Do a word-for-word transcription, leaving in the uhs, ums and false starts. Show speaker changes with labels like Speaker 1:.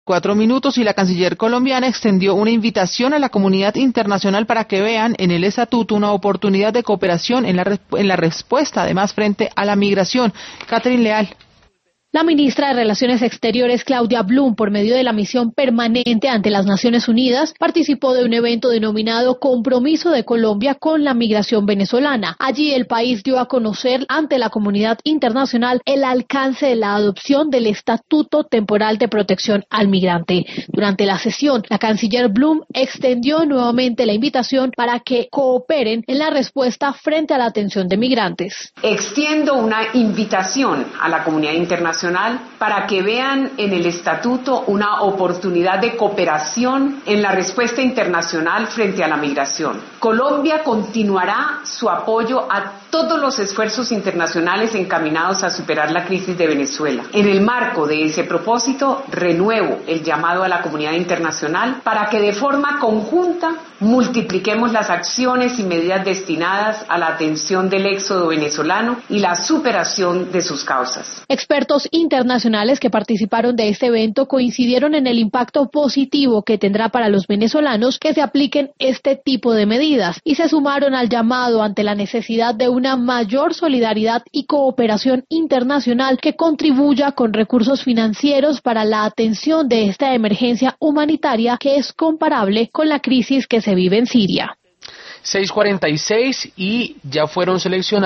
Speaker 1: Cuatro minutos y la canciller colombiana extendió una invitación a la comunidad internacional para que vean en el estatuto una oportunidad de cooperación en la, en la respuesta, además, frente a la migración. Catherine Leal.
Speaker 2: La ministra de Relaciones Exteriores, Claudia Blum, por medio de la misión permanente ante las Naciones Unidas, participó de un evento denominado Compromiso de Colombia con la Migración Venezolana. Allí el país dio a conocer ante la comunidad internacional el alcance de la adopción del Estatuto Temporal de Protección al Migrante. Durante la sesión, la canciller Blum extendió nuevamente la invitación para que cooperen en la respuesta frente a la atención de migrantes.
Speaker 3: Extiendo una invitación a la comunidad internacional para que vean en el estatuto una oportunidad de cooperación en la respuesta internacional frente a la migración. Colombia continuará su apoyo a todos los esfuerzos internacionales encaminados a superar la crisis de Venezuela. En el marco de ese propósito, renuevo el llamado a la comunidad internacional para que de forma conjunta multipliquemos las acciones y medidas destinadas a la atención del éxodo venezolano y la superación de sus causas.
Speaker 2: Expertos internacionales que participaron de este evento coincidieron en el impacto positivo que tendrá para los venezolanos que se apliquen este tipo de medidas y se sumaron al llamado ante la necesidad de una mayor solidaridad y cooperación internacional que contribuya con recursos financieros para la atención de esta emergencia humanitaria que es comparable con la crisis que se vive en Siria.
Speaker 4: seis cuarenta y seis y ya fueron seleccionados